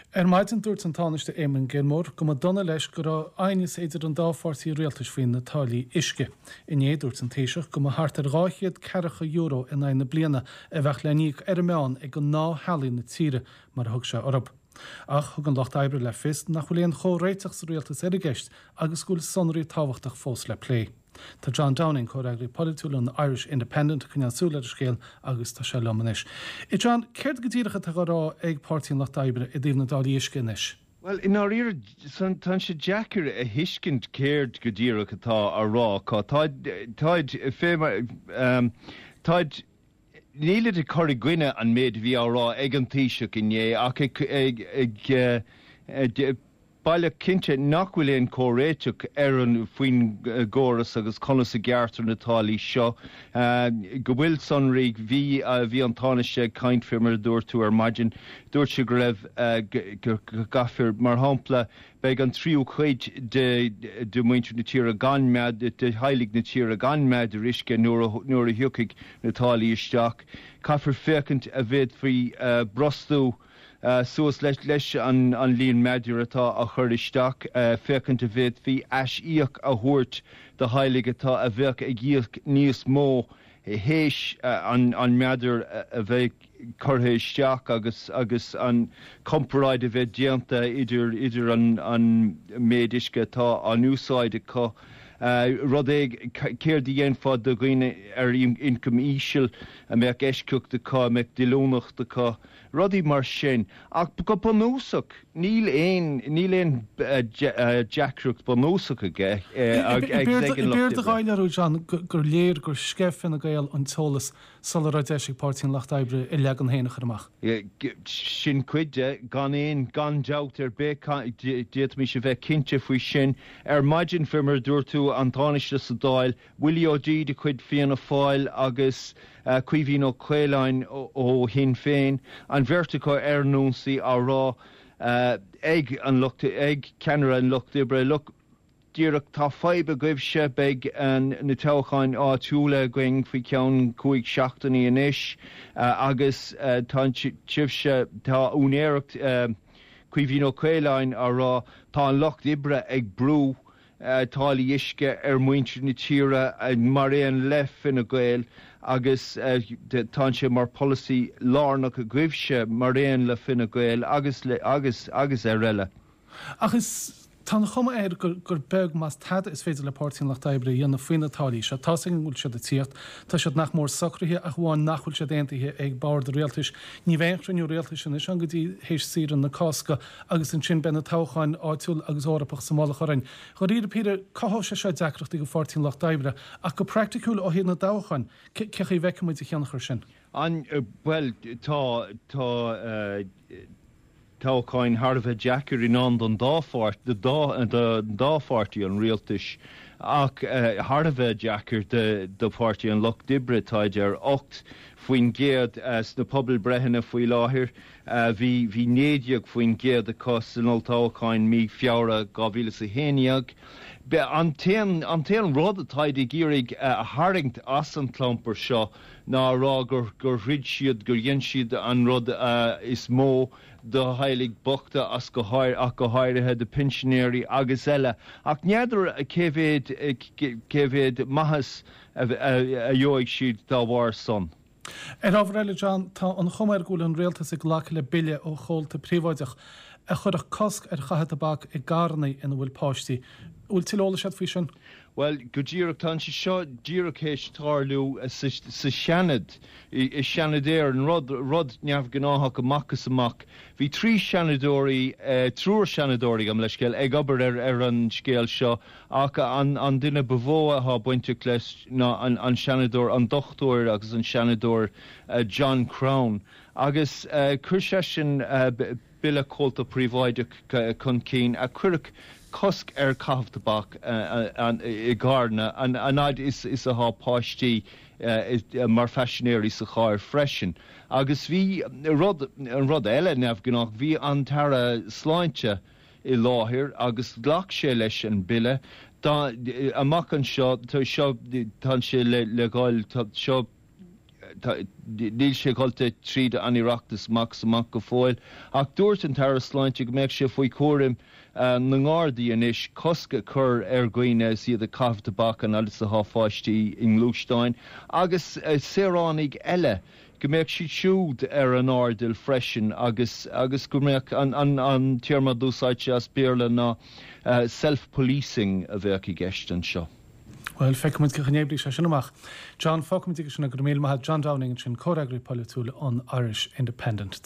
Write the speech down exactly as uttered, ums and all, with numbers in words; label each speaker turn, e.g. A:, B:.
A: Er maidin dúirt an táneiste Éamonn Gilmore go donna leis go raibh aithnis idir an dápháirtí rialtas faoin na tálaí isce. Iné dúirt an téiseach go thart ar ráchiad ceacha euro in aine bliana a bheith leníoch ar meán ag go ná healaí na tíre mar thug se orb. Ach thug an Locht Oibre le fist nach bhfuil éon chomhréiteach sa rialtas ar a gceist agus gúil sonraí tábhachtach fós le plé. Tá John Downing choreagraí politúil an Irish Independent chun súla scéal agus tá se lomanis. I John, céir go dtíirecha tá rá ag pártaí Locht Oibre i dtíobh na dálaí isce inis?
B: Well, in our ear, son tan se jacker a hiskent cared go dtíirecha tá a rá cá táid táid féma um táid níle de choir gwine an méid bhí á rá ag an tíiseach inné ach ag ag ag baile cinnte nachhfuil éon córéiteach ar an faoin góras agus conas a geartar na tálaí seo. Go bhfuil sonraí bhí bhí an tánaiste caint firmar dúirtú ar maidin dúirt se go raibh go gafir mar hampla beag an tríú chuid de de muintir na tíre gan mead de heilig na tíre gan mead risce nuair a hiúcaigh na tálaí isteach. Caafir fécant a bhéad faoi brostú Uh, Suas leis leis an, an líon meidir atá a chur isteach uh, fécant a bhéad hí eis íoch a thuirt de heilig atá a bheith ag íoch níos mó héis uh, an, an meidir uh, a bheith churtha isteach agus agus an comparáid a bheith dianta idir idir an, an méidisce atá an úsáide có. Uh, rud ag céir dhéon fád do gine ar incom ísisiil a meach eisceach de cá meach dilónach de cá rudí mar sin ach go bonúsach níl éon níl éon jackrucht bonúsach aige ag
A: beir de gáilearú John gur léir gur scefin a gael an tolas solidarisig pártaí Locht Oibre i leag an héanach amach.
B: Sin cuide gan éon gan dealt ar bé déit mi se bheith cinnte faoi sin ar maidin firmar dúirtú an táneiste sa dáil Willie O'G de chuid fianna fáil agus uh, cuihín ó Cuéileáin ó hin féin an verticó ar núnsaí á rá uh, ag an lucht ag ceanara an Locht Oibre look díreach tá faibe goibh se beag an na teáin á túla going faoi ceann cuaig seachtaí inis uh, agus uh, tá tíobse tá únéireacht uh, cuihín ó Cuéileáin á rá tá an Locht Oibre ag brú Uh, tálaí isce ar muintir na tíre uh, mar éon lef in a gael agus uh, tá sé mar policy lárnach a gcuimhse mar éon le fin a gael agus le agus agus ar eile.
A: Agus tá chuma éir gur gur beg mas tad is féidir le pártaí Locht Oibre dhéanana faoin na tálaí se tá sin bhfuil siad a tíocht tá siad nach mór sacrthe a bháin nachhfuil se déantaithe ag báir de réaltais ní bhéintrú réaltais sin is an gotí hééis síran na cáca agus an sin benna táchain áitiúil agus árapach sa mála chorain. Choíad píidir cáá se se deachreachtaí go pártaí Locht Oibre ach go practicúil ó hé na dáchain cecha bheicemuid a cheannachar sin.
B: An uh, well tá tá táchain Harbheith Jacker in an don dáfart de dá de dáfartí an rialtas ach uh, Harbheith Jacker de de party an Locht Oibre táid ar ocht faoin géad as na pobl brehanna faoi láthir hí hí néideag faoin géad a cos an táchain mí fiara gábhíle a héineag be an téan an téan rud atáid i gírig a haringt as an clompar seo ná rá gur gur rid siad gur dhéon siad an rud uh, is mó do heilig bochta as go háir ach go háirithe de pensionéirí agus eile ach neadidir a céhéad céhéad maithas a dheoigh siad dá bhhar son.
A: Er ábhar John tá an chumar gúil an réaltas ag lecha le bille ó chóilta príomhaideach a chur a cosc ar chathetabach i gcarnaí ina bhfuil páistí. Bhfuil tilóla sead faoi sin?
B: Well, go díreach tá si seo díreach hééis tarlú sa seanad i seanadéir an rud rud neamh gnáthach amachchas amach. Bhí trí seanadóirí trúr seanadóirí am leis céil ag obair ar ar an scéal seo ach an an duine bhóa há buinte leis ná an an seanadóir an dochtúir agus an seanadóir John Crown agus chuir sé sin bille cóilta príomhaideach chun cín a cuireadh cosc ar cathtabach i gcarna an aid is is a há páistí mar feisinéirí sa cháir freisin agus bhí rud an rud eile neamh gnách bhí an tara sláinte i láthir agus ghlach sé leis an bille amach an seo tá seo tá sé le le gáil seo níl sé golte tríd an Iireachtas max amach go fáil. Ach dúirt an Tarasláinte go méid sé faoi cuarim na ngádaí inis cosca chur ar gcuoine siad a caitheamh tabhac an agus a háfáistí in Lústein, agus séránaigh eile go méid siad siúd ar an ardil freisin agus agus go méid an, an, an tíorma dúsáidte as béarla ná uh, self-policing a bheith i gceist an seo.
A: Well, feicemuid go gnéibrí se sin amach. John Focumtí sin a go mé John Downing sin córagraí polúla an Irish Independent.